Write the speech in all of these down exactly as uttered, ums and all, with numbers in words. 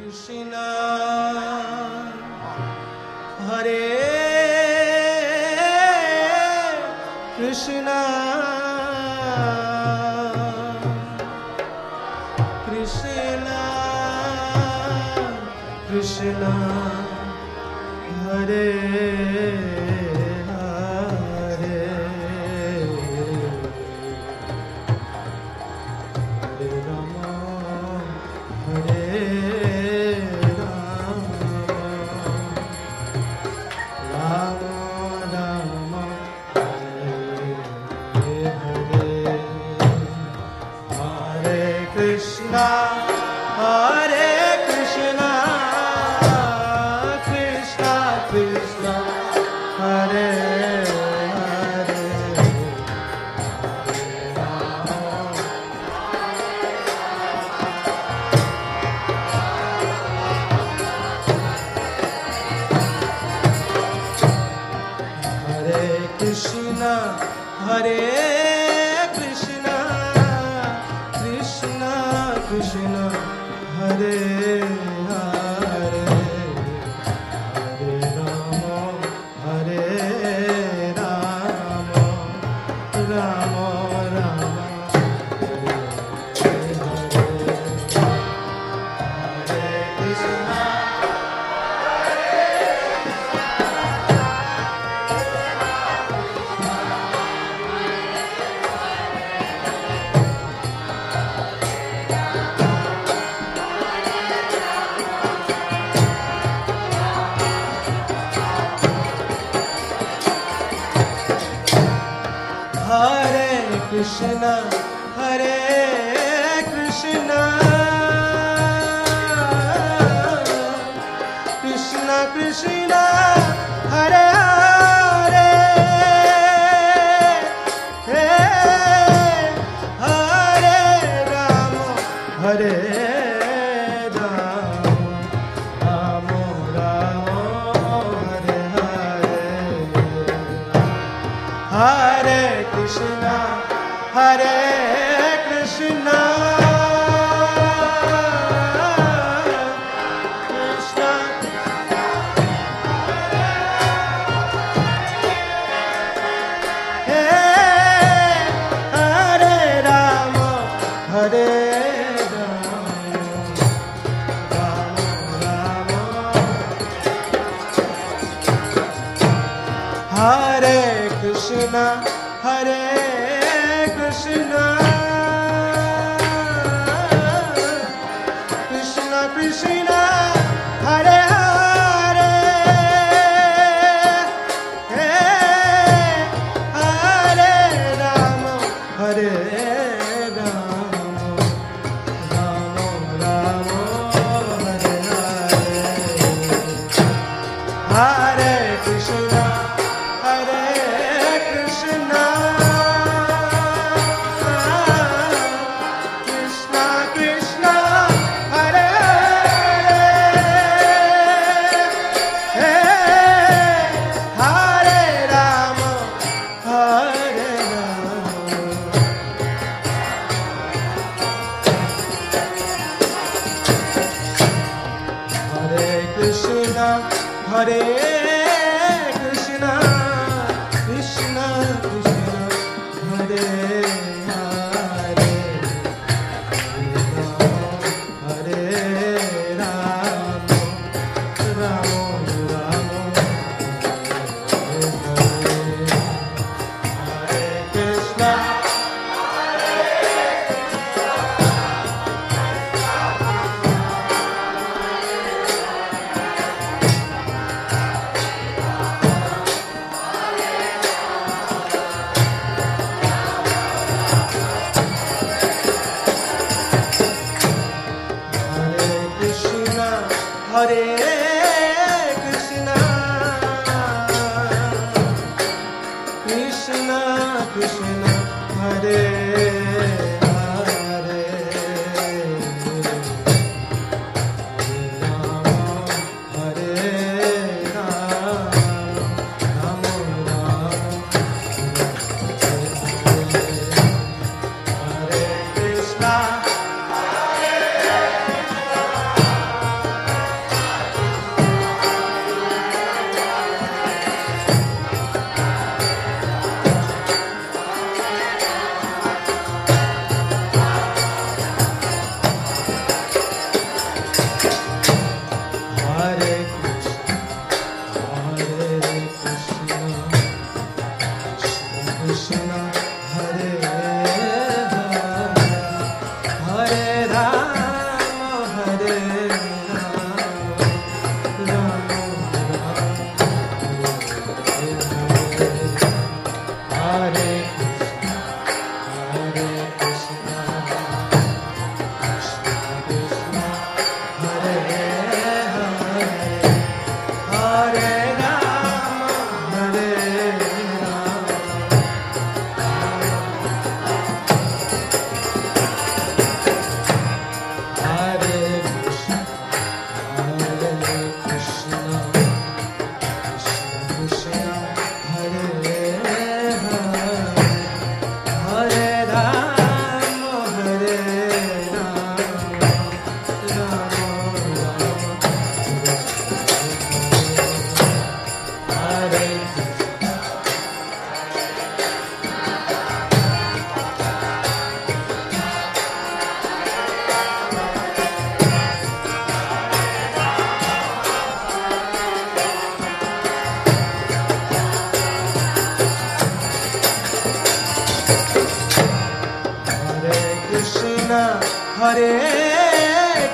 Krishna Hare Krishna Krishna Krishna Hare Krishna Hare Krishna Krishna Krishna Hare Hare Hare Rama Hare Rama Rama Rama Hare Hare Hare Krishna Hare Krishna Krishna Hare Rama Hare Rama Hare Krishna Hare Krishna Krishna Krishna Hare Hare Hare Rama Hare Rama Rama Rama Hare Hare Hare Krishna Hare Krishna Hare Krishna Krishna Krishna Hare Hare Hare Rama Rama Rama Hare Krishna Hare Krishna Krishna Krishna Hare Hare Hare Rama Rama Rama Hare Krishna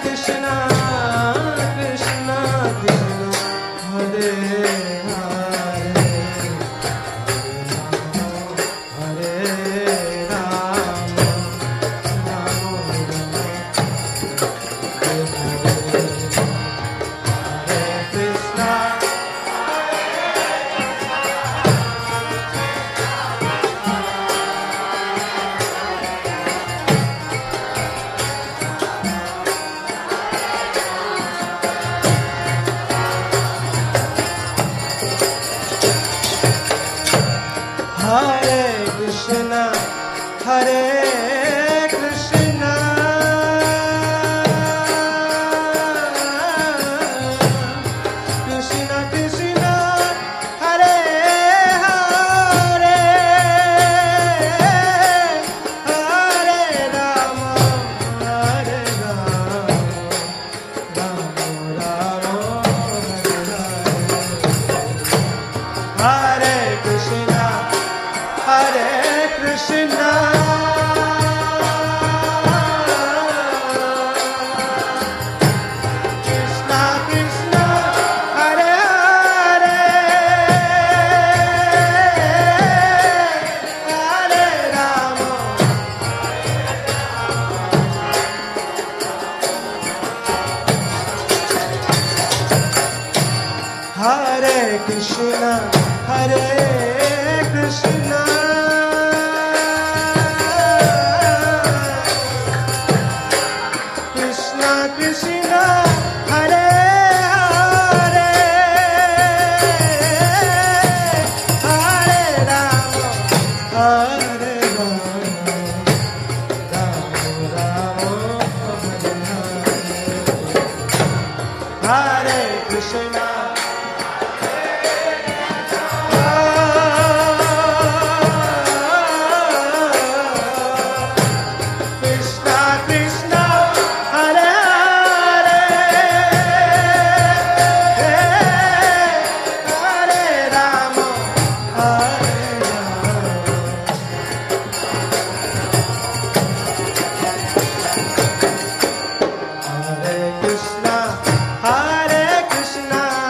Krishna, Krishna Krishna, Hare Hare, Hare Rama, Rama Rama, Hare Krishna. Hare Krishna, Hare Krishna, Krishna Krishna, Hare Hare, Hare Rama, Hare Rama, Rama Rama, Hare Hare, Hare Krishna, Hare Krishna, Krishna Krishna, Hare Hare, Hare Rama, Hare Krishna, Hare Krishna, Krishna Krishna, Hare Hare, Hare Rama, Hare Rama, Rama Rama, Hare Hare, Hare Krishna. Hare Krishna, Hare Krishna,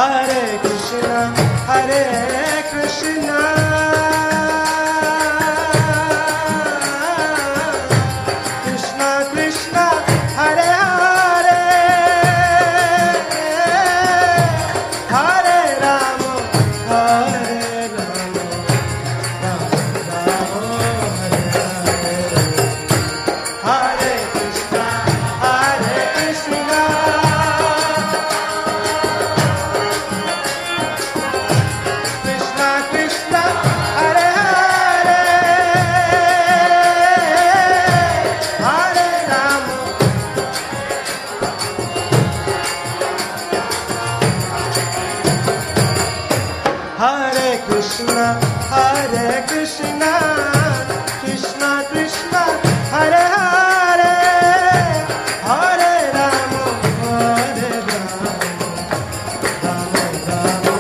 Hare Krishna, Hare Krishna, Krishna Krishna, Hare Hare, Hare Rama, Hare Rama, Rama Rama, Hare Hare, Hare Krishna, Hare Krishna, Krishna Krishna, Hare Hare, Hare Rama, Hare Krishna, Hare Krishna, Krishna Krishna, Hare Hare, Hare Rama, Hare Rama, Rama Rama,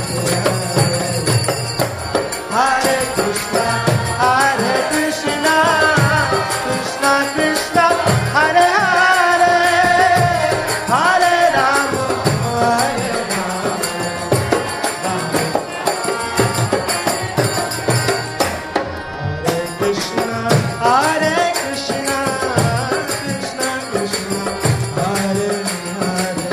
Hare Krishna, Hare Krishna, Krishna Krishna, Hare Hare, Hare Rama, Hare Rama, Krishna, Hare Krishna, Krishna Krishna, Hare Hare,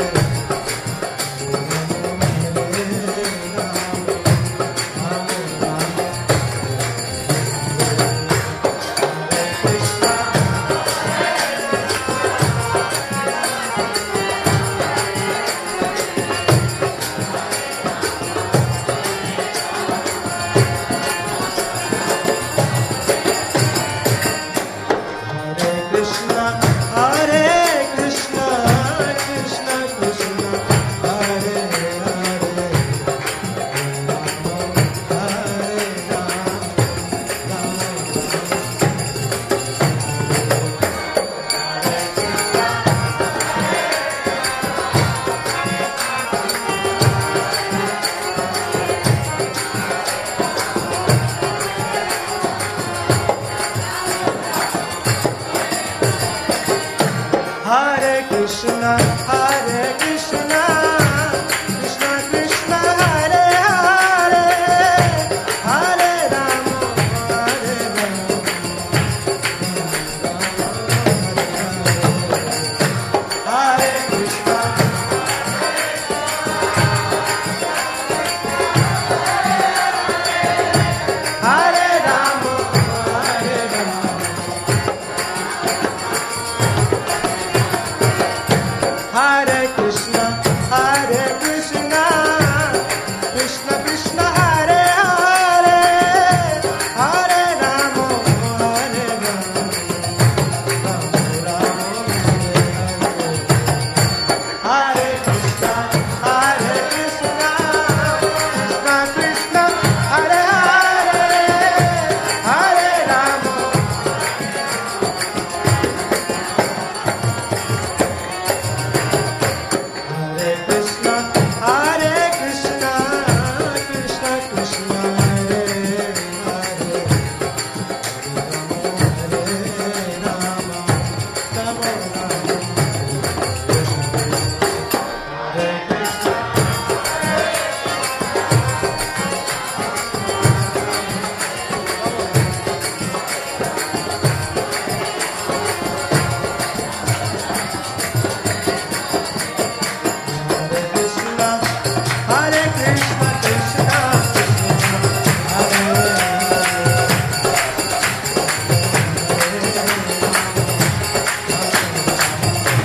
Krishna, Hare Krishna, Krishna Krishna, Hare Hare, Hare Rama, Rama Hare Krishna, Hare Krishna, Krishna Krishna, Hare Hare, Hare Rama, Hare Rama, Hare Krishna, Hare Rama, Hare Rama, Hare Krishna, Hare Krishna, Krishna Krishna, Hare Hare, Hare Rama, Hare Rama, Rama Rama, Hare Krishna, Hare Krishna, Krishna Krishna, Hare Hare, Hare Rama, Hare Krishna, Hare Krishna, Krishna Krishna, Hare Hare, Hare Rama, Rama Rama, Hare Krishna. Hare Krishna, Hare Krishna, Krishna Krishna, Hare Hare,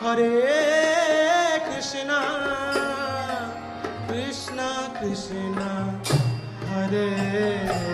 Hare Krishna Krishna Krishna Hare